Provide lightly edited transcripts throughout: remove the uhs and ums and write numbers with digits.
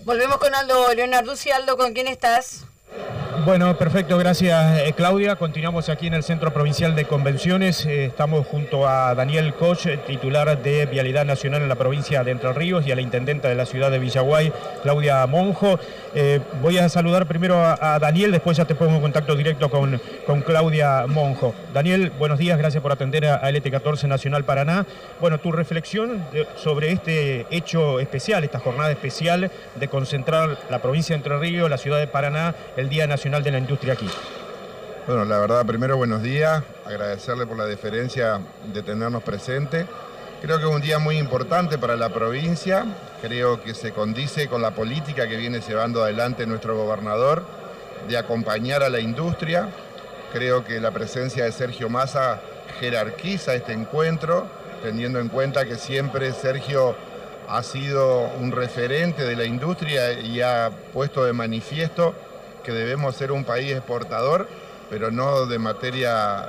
Volvemos con Aldo Leonarduzzi. Aldo, ¿con quién estás? Bueno, perfecto, gracias Claudia. Continuamos aquí en el Centro Provincial de Convenciones. Estamos junto a Daniel Koch, titular de Vialidad Nacional en la provincia de Entre Ríos, y a la intendenta de la ciudad de Villaguay, Claudia Monjo. Voy a saludar primero a Daniel, después ya te pongo en contacto directo con Claudia Monjo. Daniel, buenos días, gracias por atender a LT14 Nacional Paraná. Bueno, tu reflexión sobre este hecho especial, esta jornada especial de concentrar la provincia de Entre Ríos, la ciudad de Paraná, el Día Nacional de la Industria aquí. Bueno, la verdad, primero buenos días, agradecerle por la deferencia de tenernos presente. Creo que es un día muy importante para la provincia, creo que se condice con la política que viene llevando adelante nuestro gobernador de acompañar a la industria. Creo que la presencia de Sergio Massa jerarquiza este encuentro, teniendo en cuenta que siempre Sergio ha sido un referente de la industria y ha puesto de manifiesto que debemos ser un país exportador, pero no de materia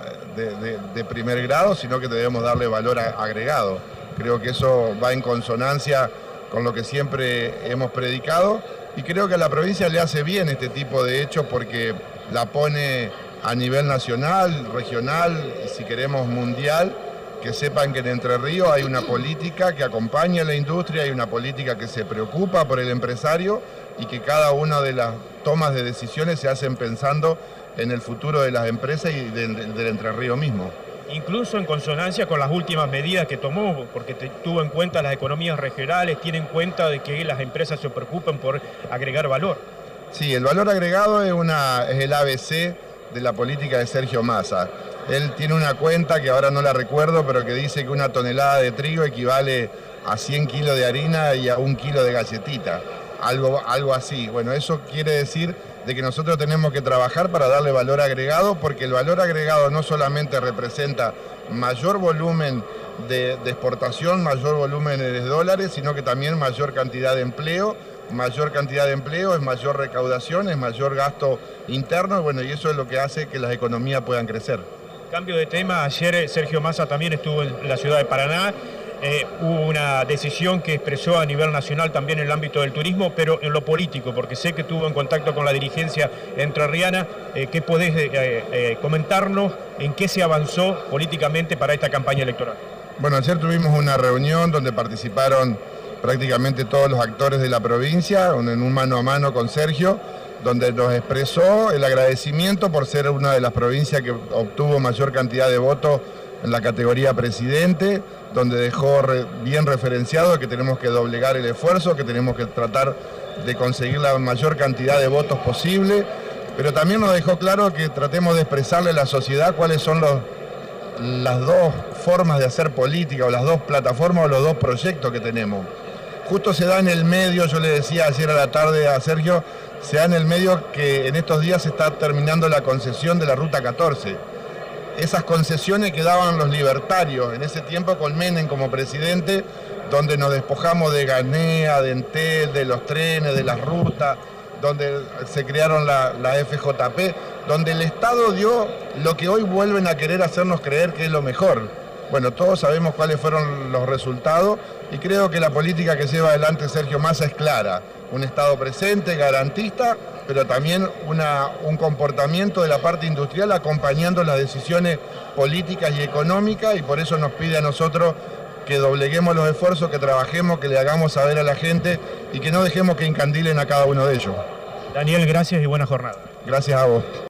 de primer grado, sino que debemos darle valor agregado. Creo que eso va en consonancia con lo que siempre hemos predicado, y creo que a la provincia le hace bien este tipo de hechos porque la pone a nivel nacional, regional y, si queremos, mundial. Que sepan que en Entre Ríos hay una política que acompaña a la industria, hay una política que se preocupa por el empresario y que cada una de las tomas de decisiones se hacen pensando en el futuro de las empresas y del Entre Ríos mismo. Incluso en consonancia con las últimas medidas que tomó, porque tuvo en cuenta las economías regionales, tiene en cuenta de que las empresas se preocupan por agregar valor. Sí, el valor agregado es el ABC de la política de Sergio Massa. Él tiene una cuenta que ahora no la recuerdo, pero que dice que una tonelada de trigo equivale a 100 kilos de harina y a 1 kilo de galletita. Algo así. Bueno, eso quiere decir de que nosotros tenemos que trabajar para darle valor agregado, porque el valor agregado no solamente representa mayor volumen de exportación, mayor volumen de dólares, sino que también mayor cantidad de empleo. Mayor cantidad de empleo es mayor recaudación, es mayor gasto interno, bueno, y eso es lo que hace que las economías puedan crecer. Cambio de tema, ayer Sergio Massa también estuvo en la ciudad de Paraná. Hubo una decisión que expresó a nivel nacional también en el ámbito del turismo, pero en lo político, porque sé que estuvo en contacto con la dirigencia entrerriana. ¿Qué podés comentarnos en qué se avanzó políticamente para esta campaña electoral? Bueno, ayer tuvimos una reunión donde participaron prácticamente todos los actores de la provincia, en un mano a mano con Sergio, donde nos expresó el agradecimiento por ser una de las provincias que obtuvo mayor cantidad de votos en la categoría presidente, donde dejó bien referenciado que tenemos que doblegar el esfuerzo, que tenemos que tratar de conseguir la mayor cantidad de votos posible, pero también nos dejó claro que tratemos de expresarle a la sociedad cuáles son las dos formas de hacer política, o las dos plataformas o los dos proyectos que tenemos. Justo se da en el medio, yo le decía ayer a la tarde a Sergio, se da en el medio que en estos días se está terminando la concesión de la Ruta 14. Esas concesiones que daban los libertarios, en ese tiempo con Menem como presidente, donde nos despojamos de Ganea, de Entel, de los trenes, de las rutas, donde se crearon la FJP, donde el Estado dio lo que hoy vuelven a querer hacernos creer que es lo mejor. Bueno, todos sabemos cuáles fueron los resultados y creo que la política que lleva adelante Sergio Massa es clara. Un Estado presente, garantista, pero también un comportamiento de la parte industrial acompañando las decisiones políticas y económicas, y por eso nos pide a nosotros que dobleguemos los esfuerzos, que trabajemos, que le hagamos saber a la gente y que no dejemos que encandilen a cada uno de ellos. Daniel, gracias y buena jornada. Gracias a vos.